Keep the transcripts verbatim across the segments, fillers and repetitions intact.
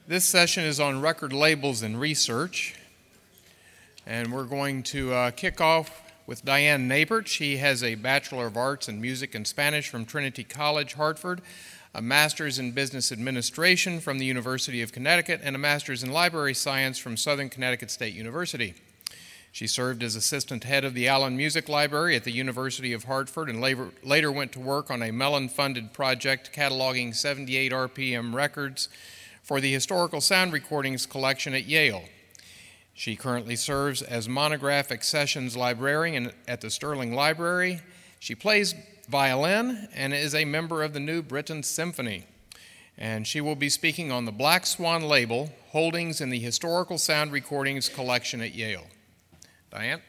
This session is on record labels and research, and we're going to uh, kick off with Diane Nabert. She has a Bachelor of Arts in Music and Spanish from Trinity College, Hartford, a Master's in Business Administration from the University of Connecticut, and a Master's in Library Science from Southern Connecticut State University. She served as assistant head of the Allen Music Library at the University of Hartford and later, later went to work on a Mellon-funded project cataloging seventy-eight R P M records for the Historical Sound Recordings collection at Yale. She currently serves as monograph accessions librarian at the Sterling Library. She plays violin and is a member of the New Britain Symphony. And she will be speaking on the Black Swan label, holdings in the Historical Sound Recordings collection at Yale. Diane?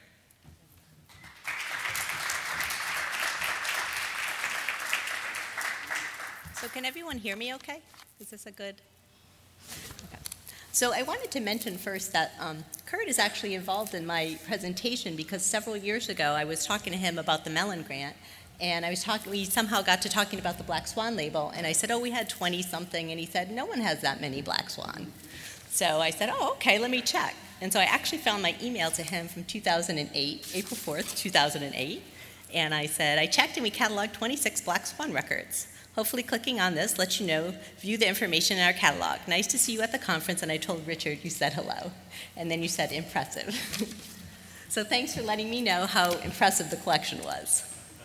So can everyone hear me okay? Is this a good? Okay. So I wanted to mention first that um, Kurt is actually involved in my presentation because several years ago I was talking to him about the Mellon Grant, and I was talking. We somehow got to talking about the Black Swan label, and I said, oh, we had twenty something, and he said, no one has that many Black Swan. So I said, oh, okay, let me check. And so I actually found my email to him from two thousand eight, April fourth, two thousand eight, and I said, I checked and we cataloged twenty-six Black Swan records. Hopefully clicking on this lets you know, view the information in our catalog. Nice to see you at the conference, and I told Richard you said hello. And then you said impressive. So thanks for letting me know how impressive the collection was.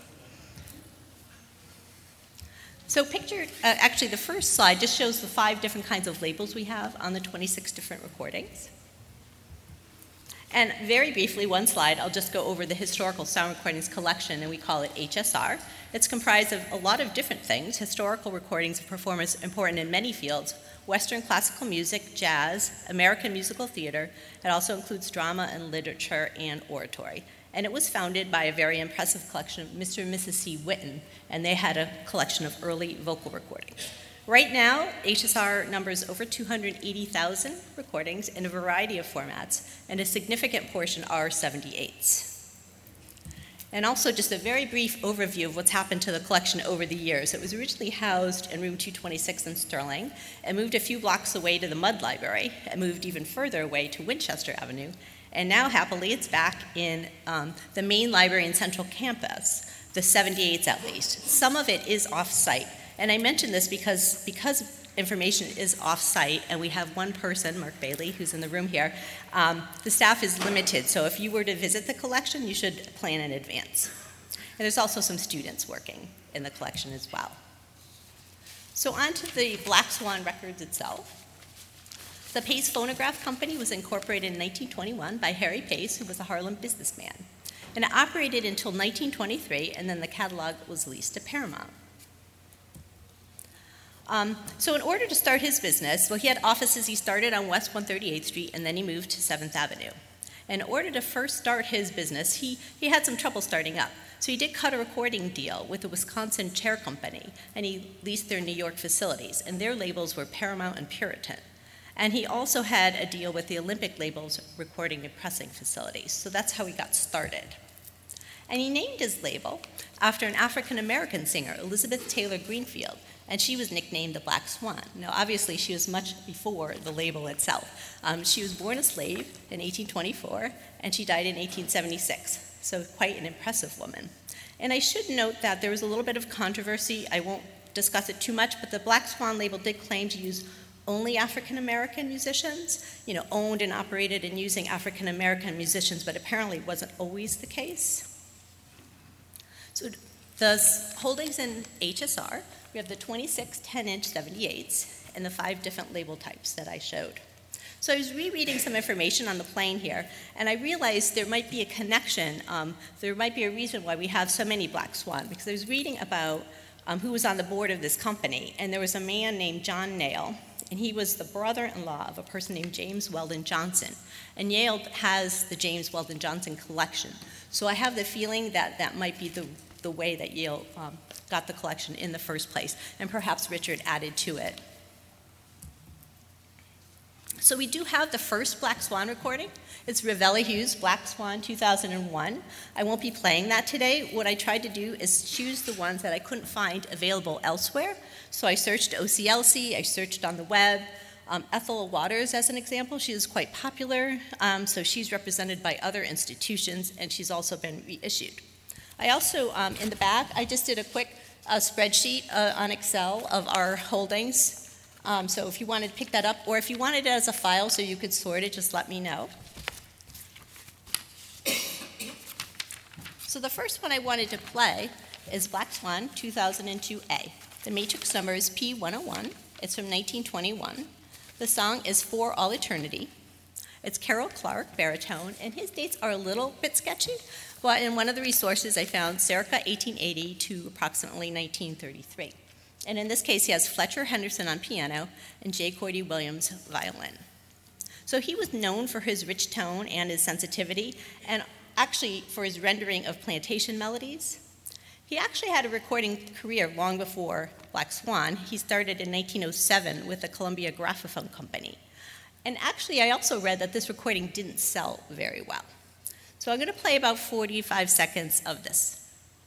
So picture, uh, actually the first slide just shows the five different kinds of labels we have on the twenty-six different recordings. And very briefly, one slide, I'll just go over the Historical Sound Recordings collection, and we call it H S R. It's comprised of a lot of different things. Historical recordings of performers important in many fields: Western classical music, jazz, American musical theater. It also includes drama and literature and oratory. And it was founded by a very impressive collection of Mister and Missus C. Witten, and they had a collection of early vocal recordings. Right now, H S R numbers over two hundred eighty thousand recordings in a variety of formats, and a significant portion are seventy-eights. And also just a very brief overview of what's happened to the collection over the years. It was originally housed in room two twenty-six in Sterling, and moved a few blocks away to the Mudd Library, and moved even further away to Winchester Avenue, and now happily it's back in um, the main library in Central Campus, the seventy-eights at least. Some of it is off-site. And I mention this because, because information is off-site, and we have one person, Mark Bailey, who's in the room here, um, the staff is limited. So if you were to visit the collection, you should plan in advance. And there's also some students working in the collection as well. So on to the Black Swan records itself. The Pace Phonograph Company was incorporated in nineteen twenty-one by Harry Pace, who was a Harlem businessman. And it operated until nineteen twenty-three, and then the catalog was leased to Paramount. Um, so in order to start his business, well, he had offices. He started on West one thirty-eighth Street, and then he moved to seventh Avenue. In order to first start his business, he, he had some trouble starting up. So he did cut a recording deal with the Wisconsin Chair Company, and he leased their New York facilities, and their labels were Paramount and Puritan. And he also had a deal with the Olympic labels recording and pressing facilities. So that's how he got started. And he named his label after an African-American singer, Elizabeth Taylor Greenfield, and she was nicknamed the Black Swan. Now, obviously, she was much before the label itself. Um, she was born a slave in eighteen twenty-four, and she died in eighteen seventy-six, so quite an impressive woman. And I should note that there was a little bit of controversy. I won't discuss it too much, but the Black Swan label did claim to use only African-American musicians, you know, owned and operated and using African-American musicians, but apparently it wasn't always the case. So the holdings in H S R, we have the twenty-six ten-inch seventy-eights and the five different label types that I showed. So I was rereading some information on the plane here, and I realized there might be a connection. Um, there might be a reason why we have so many Black Swan, because I was reading about um, who was on the board of this company, and there was a man named John Nail, and he was the brother-in-law of a person named James Weldon Johnson. And Yale has the James Weldon Johnson collection. So I have the feeling that that might be the, the way that Yale um, got the collection in the first place, and perhaps Richard added to it. So we do have the first Black Swan recording. It's Ravella Hughes' Black Swan two thousand one. I won't be playing that today. What I tried to do is choose the ones that I couldn't find available elsewhere. So I searched O C L C, I searched on the web, um, Ethel Waters as an example. She is quite popular, um, so she's represented by other institutions, and she's also been reissued. I also, um, in the back, I just did a quick uh, spreadsheet uh, on Excel of our holdings. Um, so if you wanted to pick that up, or if you wanted it as a file so you could sort it, just let me know. So the first one I wanted to play is Black Swan two thousand two A. The matrix number is P one oh one. It's from nineteen twenty-one. The song is For All Eternity. It's Carol Clark, baritone, and his dates are a little bit sketchy, but in one of the resources I found circa eighteen eighty to approximately nineteen thirty-three. And in this case, he has Fletcher Henderson on piano and J. Cordy Williams violin. So he was known for his rich tone and his sensitivity, and actually for his rendering of plantation melodies. He actually had a recording career long before Black Swan. He started in nineteen oh seven with the Columbia Graphophone Company. And actually, I also read that this recording didn't sell very well. So I'm going to play about forty-five seconds of this.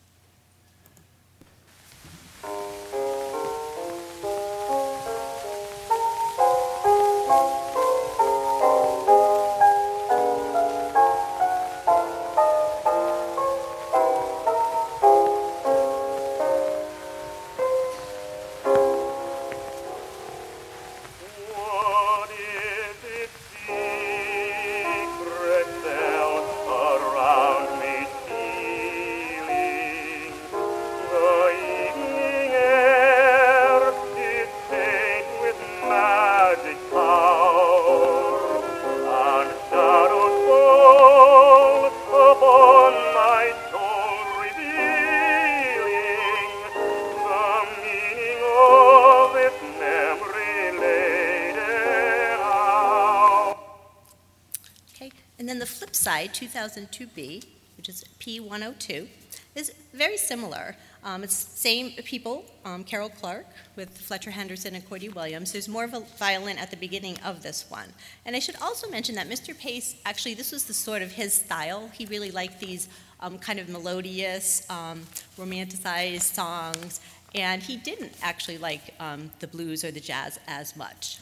two thousand two B, which is P one oh two, is very similar. Um, it's the same people, um, Carol Clark with Fletcher Henderson and Cordy Williams. There's more of a violin at the beginning of this one. And I should also mention that Mister Pace, actually this was the sort of his style. He really liked these um, kind of melodious, um, romanticized songs, and he didn't actually like um, the blues or the jazz as much.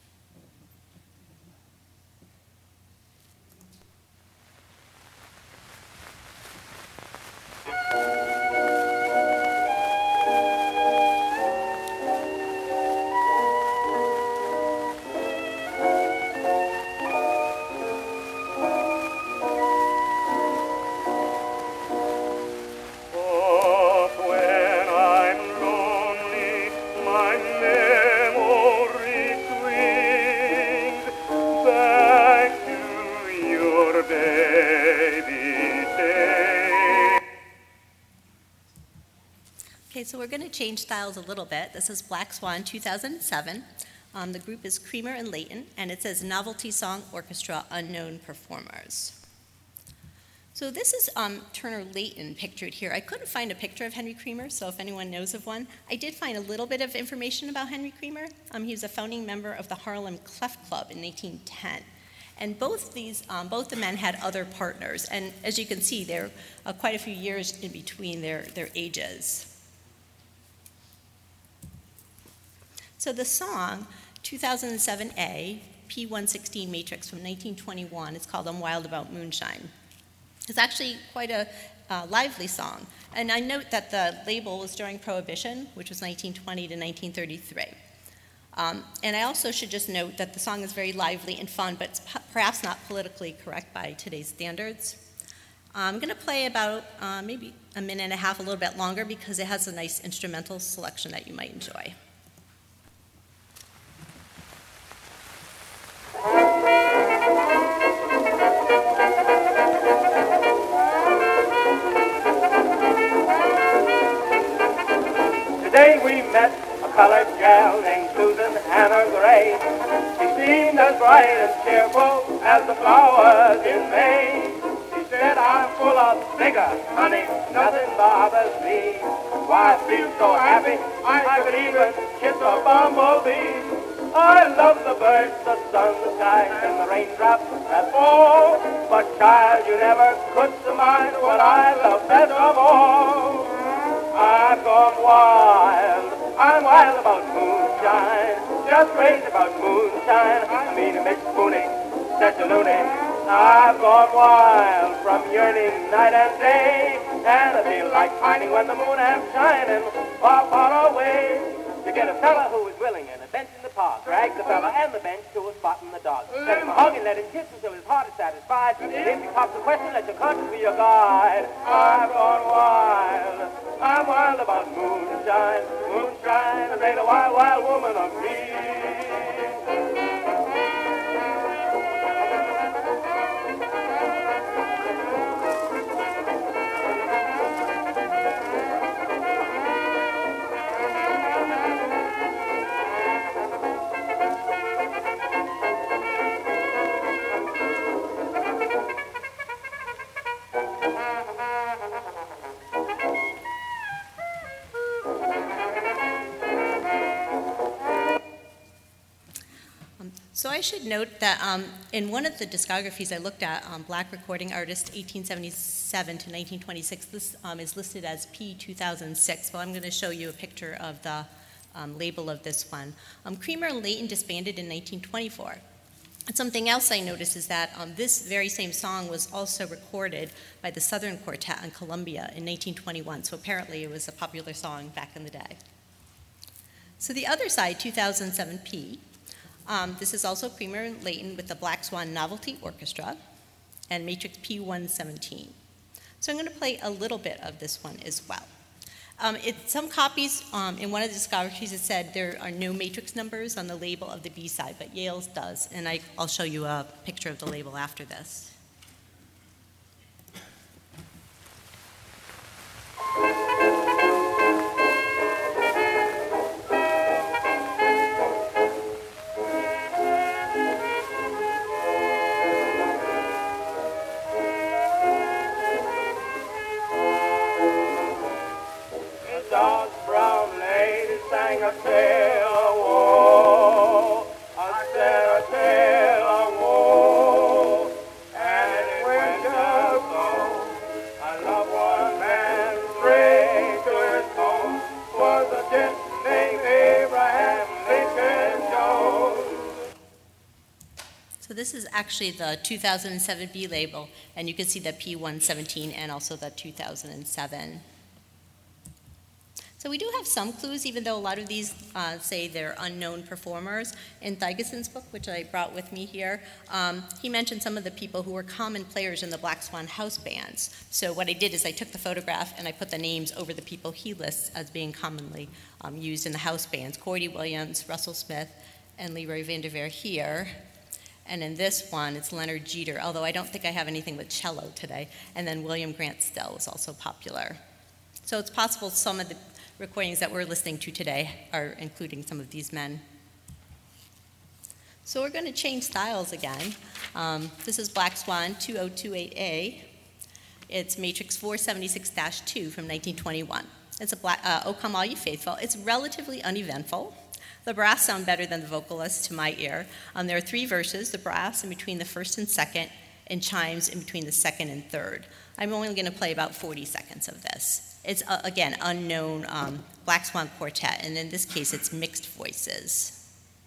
So we're going to change styles a little bit. This is Black Swan two thousand seven. Um, the group is Creamer and Layton, and it says Novelty Song Orchestra, Unknown Performers. So this is um, Turner Layton pictured here. I couldn't find a picture of Henry Creamer, so if anyone knows of one, I did find a little bit of information about Henry Creamer. Um, he was a founding member of the Harlem Clef Club in nineteen ten. And both these, um, both the men had other partners, and as you can see, they're uh, quite a few years in between their, their ages. So the song, two thousand seven A, P one sixteen Matrix from nineteen twenty-one, it's called I'm Wild About Moonshine. It's actually quite a uh, lively song. And I note that the label was during Prohibition, which was nineteen twenty to nineteen thirty-three. Um, and I also should just note that the song is very lively and fun, but it's p- perhaps not politically correct by today's standards. I'm going to play about uh, maybe a minute and a half, a little bit longer, because it has a nice instrumental selection that you might enjoy. Today we met a colored gal named Susan Hannah Gray. She seemed as bright and cheerful as the flowers in May. She said, I'm full of vigor, honey, nothing bothers me. Why, I feel so happy, I could even kiss a bumblebee. I love the birds, the sun, the sky, and the raindrops that fall. But child, you never could surmise what I love best of all. I've gone wild, I'm wild about moonshine. moonshine, just crazy about moonshine. I mean, it makes spooning such a loony. I've gone wild from yearning night and day, and I feel like pining when the moon am shining far, far away. You get a fella who is willing and a bench in the park, drag the fella and the bench to a spot in the dark. Let him hug and let him kiss until his heart is satisfied. And if he pops a question, let your conscience be your guide. I've gone wild. I'm wild about moonshine. Moonshine has made a wild, wild woman of me. So I should note that um, in one of the discographies I looked at, um, Black Recording Artist eighteen seventy-seven to nineteen twenty-six, this um, is listed as P two thousand six. Well, I'm going to show you a picture of the um, label of this one. Um, Creamer and Leighton disbanded in nineteen twenty-four. And something else I noticed is that um, this very same song was also recorded by the Southern Quartet on Columbia in nineteen twenty-one, so apparently it was a popular song back in the day. So the other side, two thousand seven P, Um, this is also Creamer and Leighton with the Black Swan Novelty Orchestra and Matrix P one seventeen. So I'm going to play a little bit of this one as well. Um, it, some copies um, in one of the discographies it said there are no Matrix numbers on the label of the B-side, but Yale's does, and I, I'll show you a picture of the label after this. A tale of woe, I said a tale of woe, and it went just so. I love one man straight to his home, was a gent named Abraham Lincoln Jones. So this is actually the two thousand seven B label, and you can see the P one seventeen and also the two thousand seven. So we do have some clues, even though a lot of these uh, say they're unknown performers. In Thigeson's book, which I brought with me here, um, he mentioned some of the people who were common players in the Black Swan house bands. So what I did is I took the photograph and I put the names over the people he lists as being commonly um, used in the house bands. Cordy Williams, Russell Smith, and Leroy Vanderveer here. And in this one, it's Leonard Jeter, although I don't think I have anything with cello today. And then William Grant Still was also popular. So it's possible some of the recordings that we're listening to today are including some of these men. So we're going to change styles again. Um, this is Black Swan two oh two eight A. It's Matrix four seventy-six dash two from nineteen twenty-one. It's a black, uh, O Come All You Faithful. It's relatively uneventful. The brass sound better than the vocalists to my ear. Um, there are three verses, the brass in between the first and second, and chimes in between the second and third. I'm only going to play about forty seconds of this. It's, uh, again, unknown um, Black Swan Quartet, and in this case, it's mixed voices.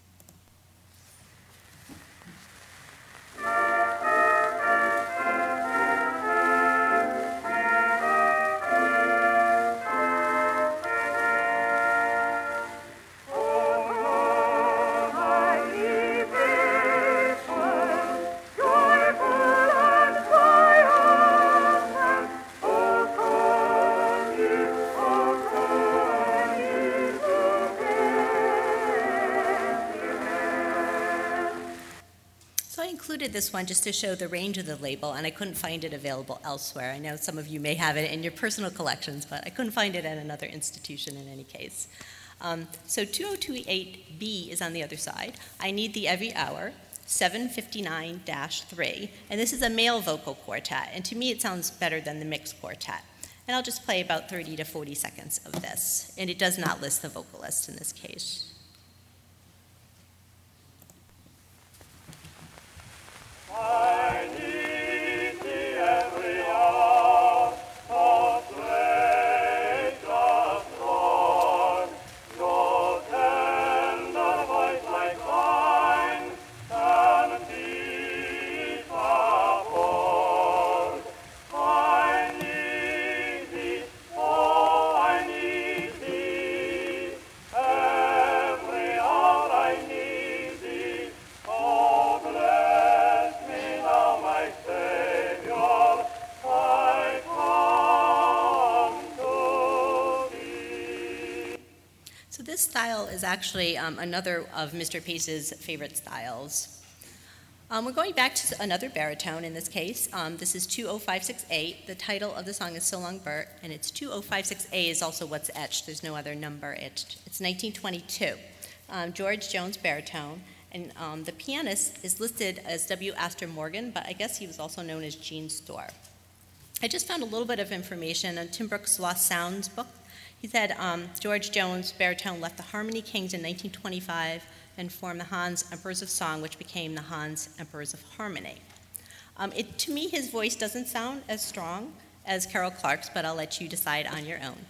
This one just to show the range of the label, and I couldn't find it available elsewhere. I know some of you may have it in your personal collections, but I couldn't find it at another institution in any case. Um, so two oh two eight B is on the other side. I Need Thee Every Hour, seven fifty-nine dash three, and this is a male vocal quartet, and to me it sounds better than the mixed quartet. And I'll just play about thirty to forty seconds of this, and it does not list the vocalist in this case. I need thee every hour, a place of storm, so tender style is actually um, another of Mister Pace's favorite styles. Um, we're going back to another baritone in this case. Um, this is two oh five six A. The title of the song is So Long Bert, and it's two oh five six A is also what's etched. There's no other number etched. It's nineteen twenty-two. Um, George Jones baritone, and um, the pianist is listed as W. Astor Morgan, but I guess he was also known as Gene Storr. I just found a little bit of information on Tim Brooks' Lost Sounds book. He said um, George Jones baritone left the Harmony Kings in nineteen twenty-five and formed the Hans Emperors of Song, which became the Hans Emperors of Harmony. Um, it, to me, his voice doesn't sound as strong as Carol Clark's, but I'll let you decide on your own.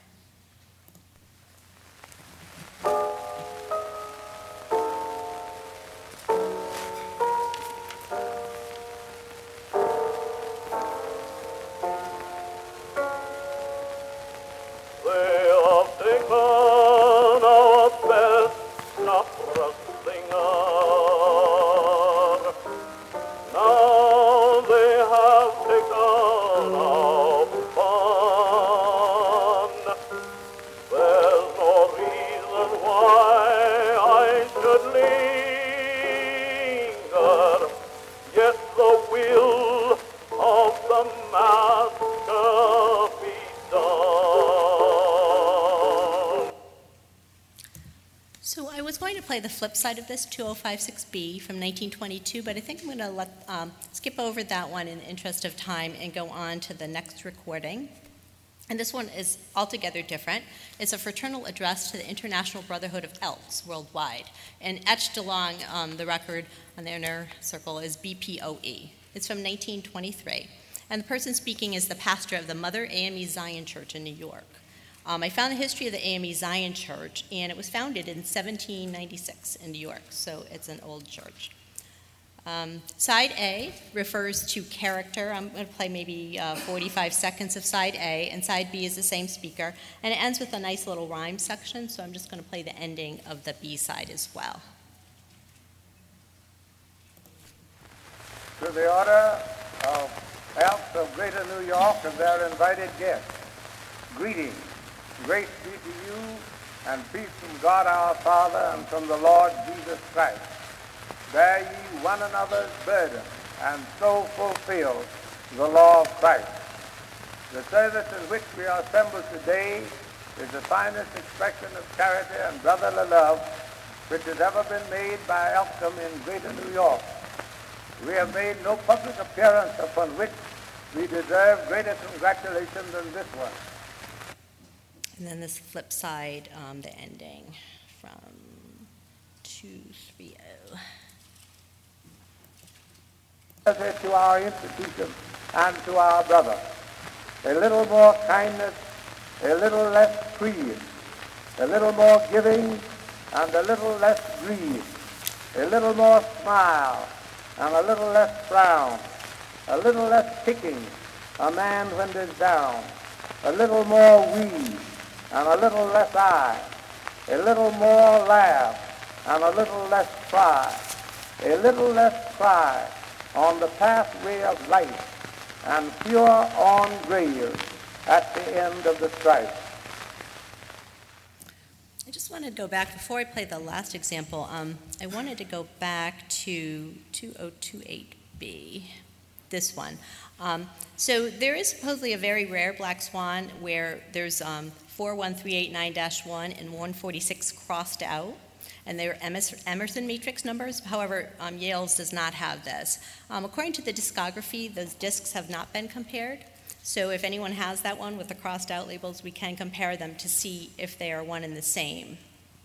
The flip side of this, two oh five six B from nineteen twenty-two, but I think I'm going to let um, skip over that one in the interest of time and go on to the next recording. And this one is altogether different. It's a fraternal address to the International Brotherhood of Elks worldwide, and etched along um, the record on the inner circle is B P O E. It's from nineteen twenty-three, and the person speaking is the pastor of the Mother A M E Zion Church in New York. Um, I found the history of the A M E Zion Church, and it was founded in seventeen ninety-six in New York, so it's an old church. Um, side A refers to character. I'm going to play maybe uh, forty-five seconds of side A, and side B is the same speaker, and it ends with a nice little rhyme section, so I'm just going to play the ending of the B side as well. To the order of Elks of Greater New York and their invited guests, greetings. Grace be to you, and peace from God our Father and from the Lord Jesus Christ. Bear ye one another's burden, and so fulfill the law of Christ. The service in which we are assembled today is the finest expression of charity and brotherly love which has ever been made by Elkham in Greater New York. We have made no public appearance upon which we deserve greater congratulation than this one. And then this flip side, um, the ending from two three oh. To our institution and to our brother, a little more kindness, a little less greed, a little more giving and a little less greed, a little more smile and a little less frown, a little less kicking a man when he's down, a little more we and a little less I, a little more laugh and a little less cry, a little less cry on the pathway of life, and fewer on graves at the end of the strife. I just wanted to go back, before I play the last example, um, I wanted to go back to two oh two eight B, this one. Um, so there is supposedly a very rare black swan where there's um, four one three eight nine dash one and one forty-six crossed out, and they're Emerson matrix numbers. However, um, Yale's does not have this. Um, according to the discography, those discs have not been compared. So if anyone has that one with the crossed out labels, we can compare them to see if they are one and the same.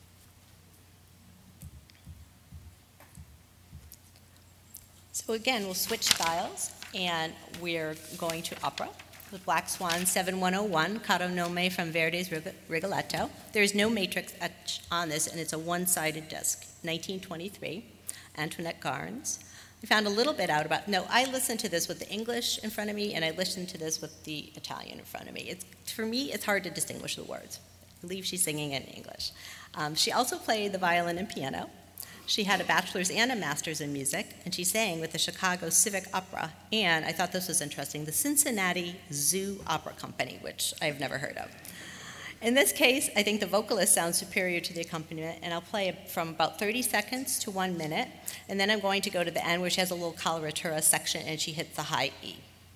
So again, we'll switch styles, and we're going to opera. The Black Swan seven one oh one, Caro Nome from Verdi's Rigoletto. There is no matrix etched on this, and it's a one-sided disc, nineteen twenty-three, Antoinette Garnes. I found a little bit out about, no, I listened to this with the English in front of me, and I listened to this with the Italian in front of me. It's, for me, it's hard to distinguish the words. I believe she's singing in English. Um, she also played the violin and piano. She had a bachelor's and a master's in music, and she sang with the Chicago Civic Opera, and I thought this was interesting, the Cincinnati Zoo Opera Company, which I've never heard of. In this case, I think the vocalist sounds superior to the accompaniment, and I'll play from about thirty seconds to one minute, and then I'm going to go to the end where she has a little coloratura section and she hits the high E.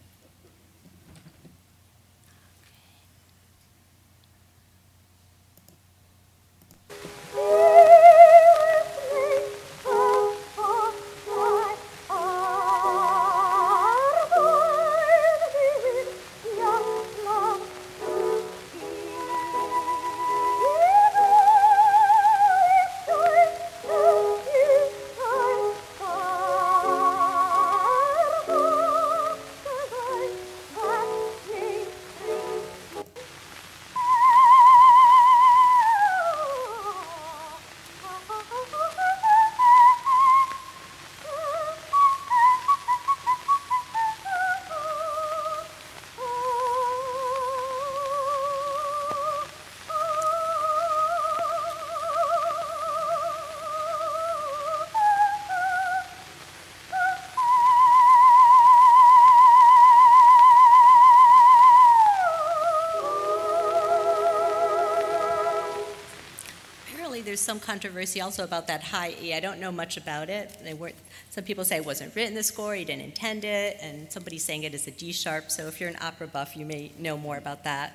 There's some controversy also about that high E. I don't know much about it. They weren't, some people say it wasn't written in the score, he didn't intend it, and somebody's saying it is a D sharp, so if you're an opera buff, you may know more about that.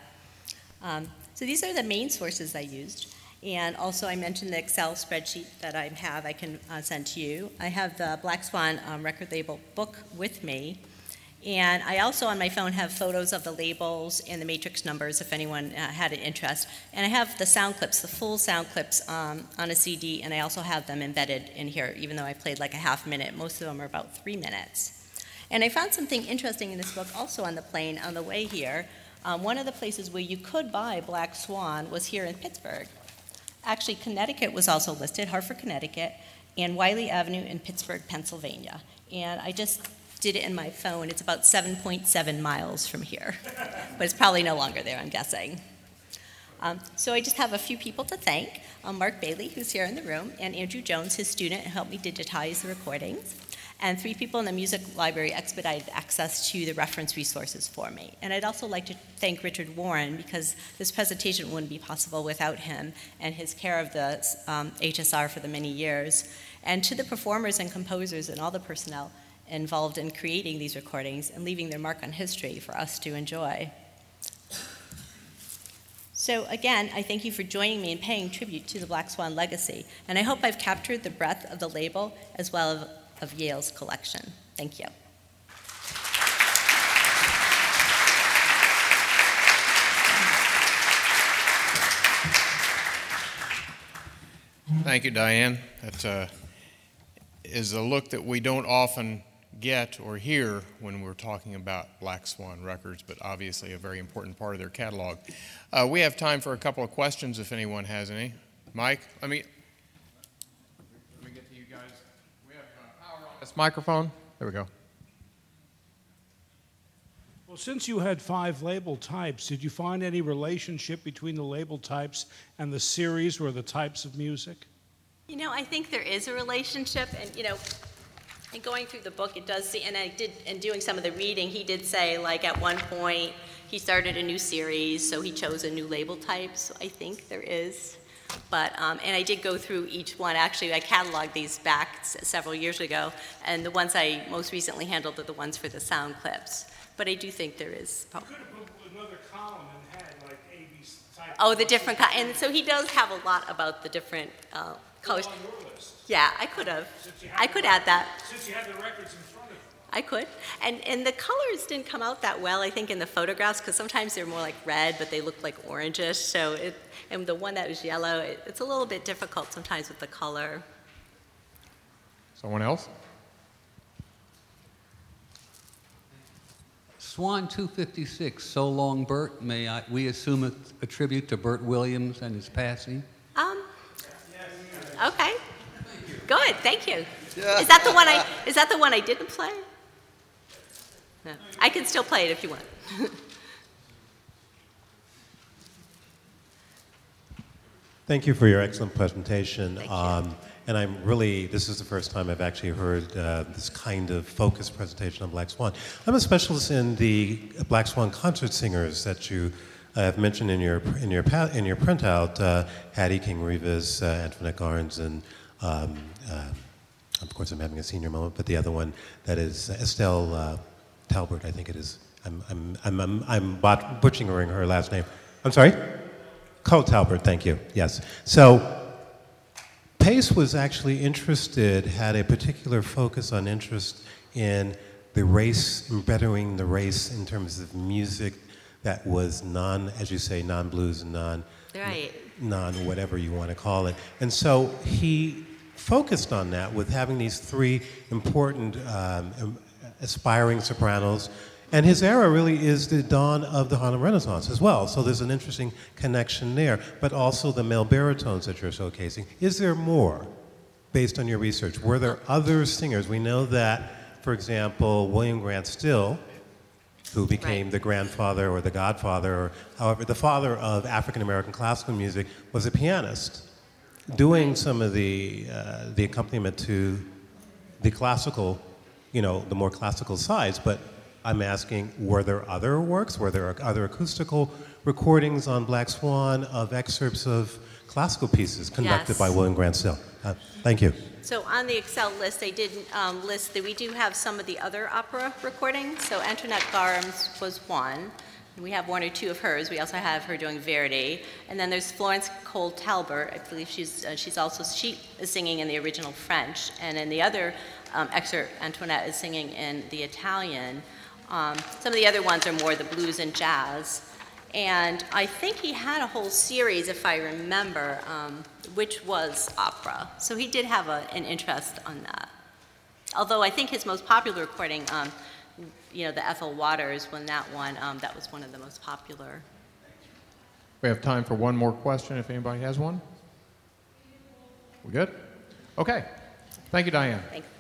Um, so these are the main sources I used, and also I mentioned the Excel spreadsheet that I have I can uh, send to you. I have the Black Swan um, record label book with me, and I also on my phone have photos of the labels and the matrix numbers if anyone uh, had an interest. And I have the sound clips, the full sound clips um, on a C D, and I also have them embedded in here, even though I played like a half minute. Most of them are about three minutes. And I found something interesting in this book also on the plane on the way here. Um, one of the places where you could buy Black Swan was here in Pittsburgh. Actually, Connecticut was also listed, Hartford, Connecticut, and Wiley Avenue in Pittsburgh, Pennsylvania. And I just did it in my phone. It's about seven point seven miles from here, but it's probably no longer there, I'm guessing. Um, so I just have a few people to thank. Um, Mark Bailey, who's here in the room, and Andrew Jones, his student, who helped me digitize the recordings. And three people in the music library expedited access to the reference resources for me. And I'd also like to thank Richard Warren, because this presentation wouldn't be possible without him and his care of the um, H S R for the many years. And to the performers and composers and all the personnel involved in creating these recordings and leaving their mark on history for us to enjoy. So again, I thank you for joining me in paying tribute to the Black Swan legacy, and I hope I've captured the breadth of the label as well as of Yale's collection. Thank you. Thank you, Diane. That uh, is a look that we don't often get or hear when we're talking about Black Swan Records, but obviously a very important part of their catalog. Uh, we have time for a couple of questions if anyone has any. Mike, let me, let me get to you guys. We have uh, power on this microphone. There we go. Well, since you had five label types, did you find any relationship between the label types and the series or the types of music? You know, I think there is a relationship, and you know, and going through the book, it does see, and I did, and doing some of the reading, he did say, like, at one point, he started a new series, so he chose a new label type, so I think there is. But, um, and I did go through each one. Actually, I cataloged these back s- several years ago, and the ones I most recently handled are the ones for the sound clips. But I do think there is. You could have put another column and had, like, A B type. Oh, the different, co- and so he does have a lot about the different uh, colors. On your list. Yeah, I could have. Since you had I the could rec- add that. Since you had the records in front of you. I could. And and the colors didn't come out that well, I think, in the photographs, because sometimes they're more like red, but they look like orangish. So it, and the one that was yellow, it, it's a little bit difficult sometimes with the color. Someone else? Swan two fifty-six, So Long Bert, may I, we assume a, a tribute to Bert Williams and his passing? Um. Okay. Good. Thank you. Is that the one I? Is that the one I didn't play? No. I can still play it if you want. Thank you for your excellent presentation. Thank you. Um, and I'm really, this is the first time I've actually heard uh, this kind of focused presentation on Black Swan. I'm a specialist in the Black Swan concert singers that you I've mentioned in your in your pa- in your printout uh, Hattie King Rivas, uh, Antoinette Garnes, and um, uh, of course I'm having a senior moment, but the other one that is Estelle uh, Talbert, I think it is. I'm I'm I'm I'm, I'm bot- butchering her last name. I'm sorry. Cole Talbert. Thank you. Yes. So. Pace was actually interested, had a particular focus on interest in the race, in bettering the race in terms of music that was non, as you say, non-blues, non, Right. non whatever you want to call it. And so he focused on that with having these three important um, aspiring sopranos. And his era really is the dawn of the Harlem Renaissance as well. So there's an interesting connection there, but also the male baritones that you're showcasing. Is there more based on your research? Were there other singers? We know that, for example, William Grant Still, who became Right. the grandfather or the godfather, or however, the father of African American classical music, was a pianist, doing some of the, uh, the accompaniment to the classical, you know, the more classical sides, but I'm asking, were there other works? Were there other acoustical recordings on Black Swan of excerpts of classical pieces conducted Yes. by William Grant Still? Uh, thank you. So on the Excel list, they did um, list that we do have some of the other opera recordings. So Antoinette Garmes was one. And we have one or two of hers. We also have her doing Verdi. And then there's Florence Cole Talbert. I believe she's uh, she's also she is singing in the original French. And in the other um, excerpt, Antoinette is singing in the Italian. Um, some of the other ones are more the blues and jazz. And I think he had a whole series, if I remember, um, which was opera. So he did have a, an interest on that. Although I think his most popular recording, um, you know, the Ethel Waters, when that one, um, that was one of the most popular. We have time for one more question if anybody has one. We good? Okay. Thank you, Diane. Thanks.